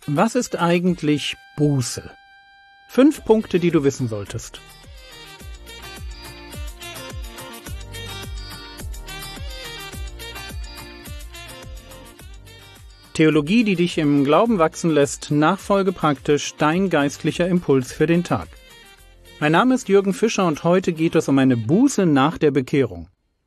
Was ist eigentlich Buße? 5 Punkte, die du wissen solltest. Theologie, die dich im Glauben wachsen lässt, nachfolge praktisch dein geistlicher Impuls für den Tag. Mein Name ist Jürgen Fischer und heute geht es um eine Buße nach der Bekehrung.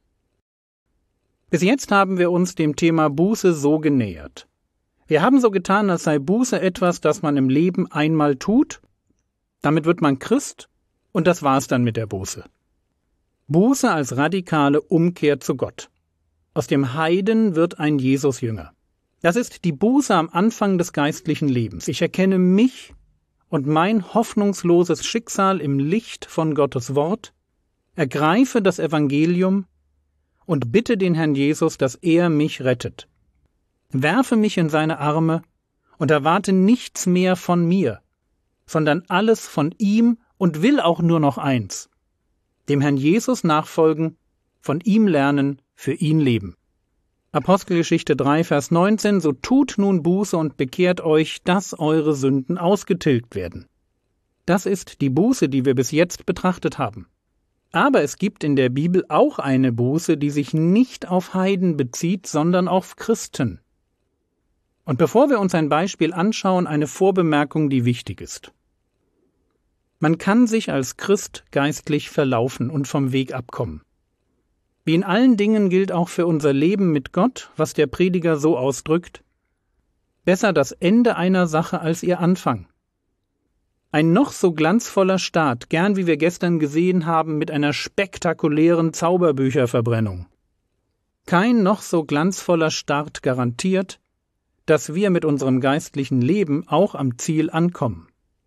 Bis jetzt haben wir uns dem Thema Buße so genähert. Wir haben so getan, als sei Buße etwas, das man im Leben einmal tut, damit wird man Christ und das war's dann mit der Buße. Buße als radikale Umkehr zu Gott. Aus dem Heiden wird ein Jesus-Jünger. Das ist die Buße am Anfang des geistlichen Lebens. Ich erkenne mich und mein hoffnungsloses Schicksal im Licht von Gottes Wort, ergreife das Evangelium und bitte den Herrn Jesus, dass er mich rettet. Werfe mich in seine Arme und erwarte nichts mehr von mir, sondern alles von ihm und will auch nur noch eins: dem Herrn Jesus nachfolgen, von ihm lernen, für ihn leben. Apostelgeschichte 3, Vers 19: So tut nun Buße und bekehrt euch, dass eure Sünden ausgetilgt werden. Das ist die Buße, die wir bis jetzt betrachtet haben. Aber es gibt in der Bibel auch eine Buße, die sich nicht auf Heiden bezieht, sondern auf Christen. Und bevor wir uns ein Beispiel anschauen, eine Vorbemerkung, die wichtig ist. Man kann sich als Christ geistlich verlaufen und vom Weg abkommen. Wie in allen Dingen gilt auch für unser Leben mit Gott, was der Prediger so ausdrückt: Besser das Ende einer Sache als ihr Anfang. Ein noch so glanzvoller Start, gern wie wir gestern gesehen haben, mit einer spektakulären Zauberbücherverbrennung. Kein noch so glanzvoller Start garantiert, dass wir mit unserem geistlichen Leben auch am Ziel ankommen.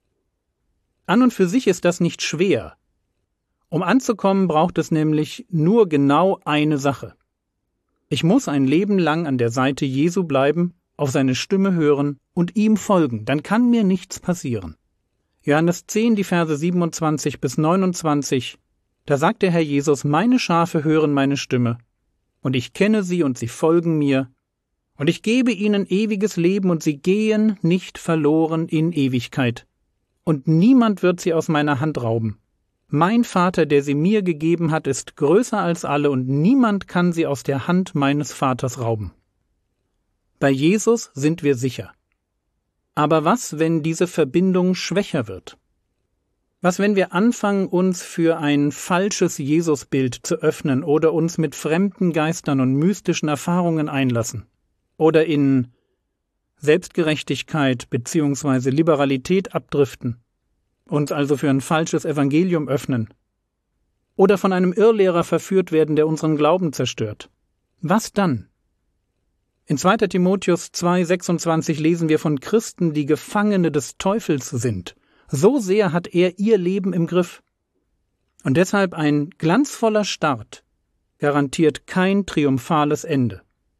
An und für sich ist das nicht schwer. Um anzukommen, braucht es nämlich nur genau eine Sache. Ich muss ein Leben lang an der Seite Jesu bleiben, auf seine Stimme hören und ihm folgen, dann kann mir nichts passieren. Johannes 10, die Verse 27 bis 29, da sagt der Herr Jesus: Meine Schafe hören meine Stimme, und ich kenne sie und sie folgen mir, und ich gebe ihnen ewiges Leben, und sie gehen nicht verloren in Ewigkeit. Und niemand wird sie aus meiner Hand rauben. Mein Vater, der sie mir gegeben hat, ist größer als alle, und niemand kann sie aus der Hand meines Vaters rauben. Bei Jesus sind wir sicher. Aber was, wenn diese Verbindung schwächer wird? Was, wenn wir anfangen, uns für ein falsches Jesusbild zu öffnen oder uns mit fremden Geistern und mystischen Erfahrungen einlassen? Oder in Selbstgerechtigkeit bzw. Liberalität abdriften, uns also für ein falsches Evangelium öffnen? Oder von einem Irrlehrer verführt werden, der unseren Glauben zerstört? Was dann? In 2. Timotheus 2,26 lesen wir von Christen, die Gefangene des Teufels sind. So sehr hat er ihr Leben im Griff. Und deshalb ein glanzvoller Start garantiert kein triumphales Ende.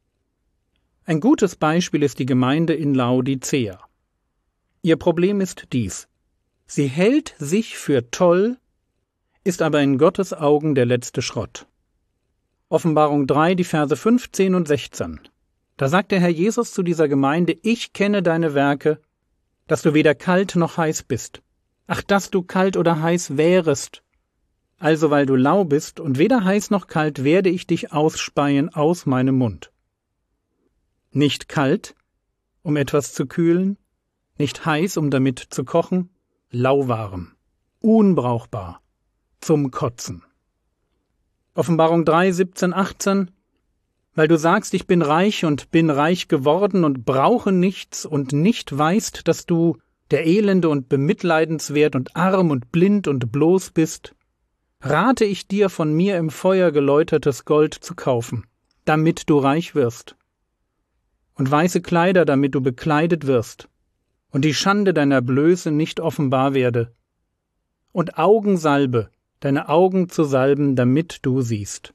Ein gutes Beispiel ist die Gemeinde in Laodicea. Ihr Problem ist dies: Sie hält sich für toll, ist aber in Gottes Augen der letzte Schrott. Offenbarung 3, die Verse 15 und 16. Da sagt der Herr Jesus zu dieser Gemeinde: Ich kenne deine Werke, dass du weder kalt noch heiß bist. Ach, dass du kalt oder heiß wärest. Also, weil du lau bist und weder heiß noch kalt, werde ich dich ausspeien aus meinem Mund. Nicht kalt, um etwas zu kühlen, nicht heiß, um damit zu kochen, lauwarm, unbrauchbar, zum Kotzen. Offenbarung 3, 17, 18. Weil du sagst, ich bin reich und bin reich geworden und brauche nichts und nicht weißt, dass du der Elende und bemitleidenswert und arm und blind und bloß bist, rate ich dir, von mir im Feuer geläutertes Gold zu kaufen, damit du reich wirst, und weiße Kleider, damit du bekleidet wirst, und die Schande deiner Blöße nicht offenbar werde, und Augensalbe, deine Augen zu salben, damit du siehst.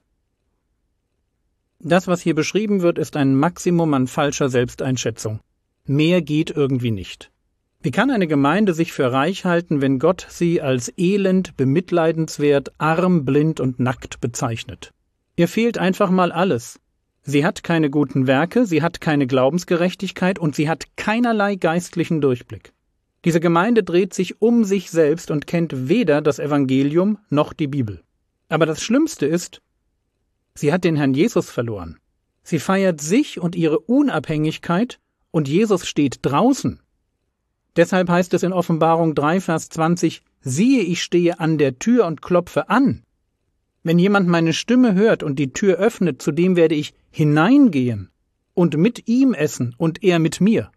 Das, was hier beschrieben wird, ist ein Maximum an falscher Selbsteinschätzung. Mehr geht irgendwie nicht. Wie kann eine Gemeinde sich für reich halten, wenn Gott sie als elend, bemitleidenswert, arm, blind und nackt bezeichnet? Ihr fehlt einfach mal alles. Sie hat keine guten Werke, sie hat keine Glaubensgerechtigkeit und sie hat keinerlei geistlichen Durchblick. Diese Gemeinde dreht sich um sich selbst und kennt weder das Evangelium noch die Bibel. Aber das Schlimmste ist, sie hat den Herrn Jesus verloren. Sie feiert sich und ihre Unabhängigkeit und Jesus steht draußen. Deshalb heißt es in Offenbarung 3, Vers 20, siehe, ich stehe an der Tür und klopfe an. Wenn jemand meine Stimme hört und die Tür öffnet, zu dem werde ich hineingehen und mit ihm essen und er mit mir.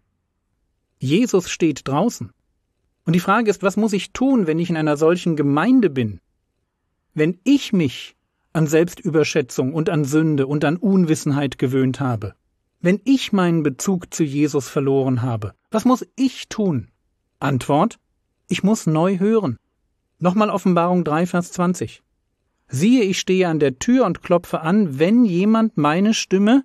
Jesus steht draußen. Und die Frage ist, was muss ich tun, wenn ich in einer solchen Gemeinde bin? Wenn ich mich an Selbstüberschätzung und an Sünde und an Unwissenheit gewöhnt habe, wenn ich meinen Bezug zu Jesus verloren habe, was muss ich tun? Antwort: Ich muss neu hören. Nochmal Offenbarung 3, Vers 20. Siehe, ich stehe an der Tür und klopfe an, wenn jemand meine Stimme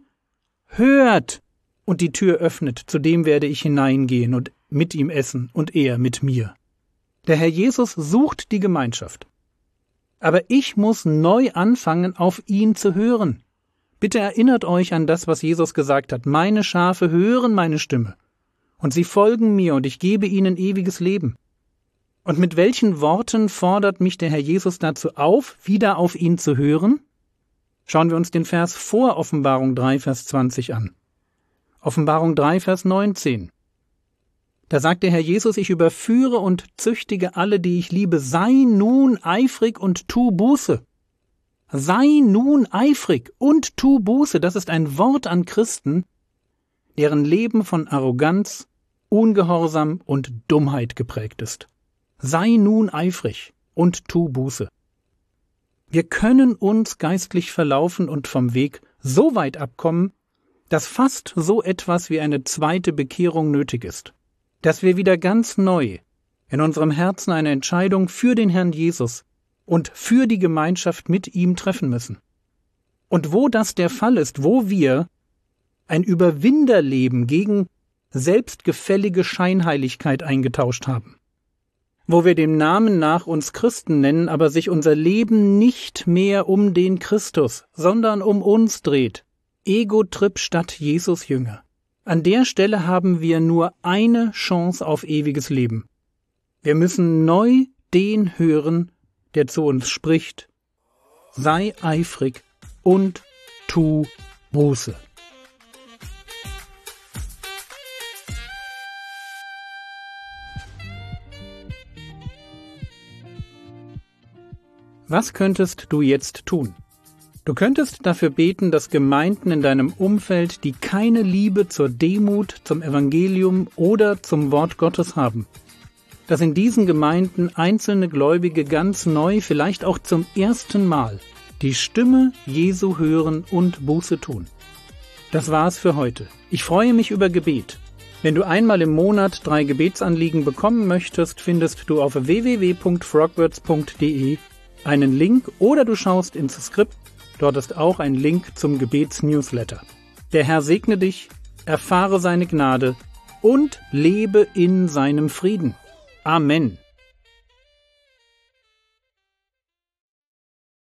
hört und die Tür öffnet, zu dem werde ich hineingehen und mit ihm essen und er mit mir. Der Herr Jesus sucht die Gemeinschaft. Aber ich muss neu anfangen, auf ihn zu hören. Bitte erinnert euch an das, was Jesus gesagt hat. Meine Schafe hören meine Stimme. Und sie folgen mir und ich gebe ihnen ewiges Leben. Und mit welchen Worten fordert mich der Herr Jesus dazu auf, wieder auf ihn zu hören? Schauen wir uns den Vers vor Offenbarung 3, Vers 20 an. Offenbarung 3, Vers 19. Da sagt der Herr Jesus, ich überführe und züchtige alle, die ich liebe. Sei nun eifrig und tu Buße. Sei nun eifrig und tu Buße. Das ist ein Wort an Christen, deren Leben von Arroganz, Ungehorsam und Dummheit geprägt ist. Sei nun eifrig und tu Buße. Wir können uns geistlich verlaufen und vom Weg so weit abkommen, dass fast so etwas wie eine zweite Bekehrung nötig ist. Dass wir wieder ganz neu in unserem Herzen eine Entscheidung für den Herrn Jesus und für die Gemeinschaft mit ihm treffen müssen. Und wo das der Fall ist, wo wir ein Überwinderleben gegen selbstgefällige Scheinheiligkeit eingetauscht haben, wo wir dem Namen nach uns Christen nennen, aber sich unser Leben nicht mehr um den Christus, sondern um uns dreht. Ego-Trip statt Jesus-Jünger. An der Stelle haben wir nur eine Chance auf ewiges Leben. Wir müssen neu den hören, der zu uns spricht. Sei eifrig und tu Buße. Was könntest du jetzt tun? Du könntest dafür beten, dass Gemeinden in deinem Umfeld, die keine Liebe zur Demut, zum Evangelium oder zum Wort Gottes haben, dass in diesen Gemeinden einzelne Gläubige ganz neu, vielleicht auch zum ersten Mal, die Stimme Jesu hören und Buße tun. Das war's für heute. Ich freue mich über Gebet. Wenn du einmal im Monat 3 Gebetsanliegen bekommen möchtest, findest du auf www.frogwords.de einen Link oder du schaust ins Skript, dort ist auch ein Link zum Gebetsnewsletter. Der Herr segne dich, erfahre seine Gnade und lebe in seinem Frieden. Amen.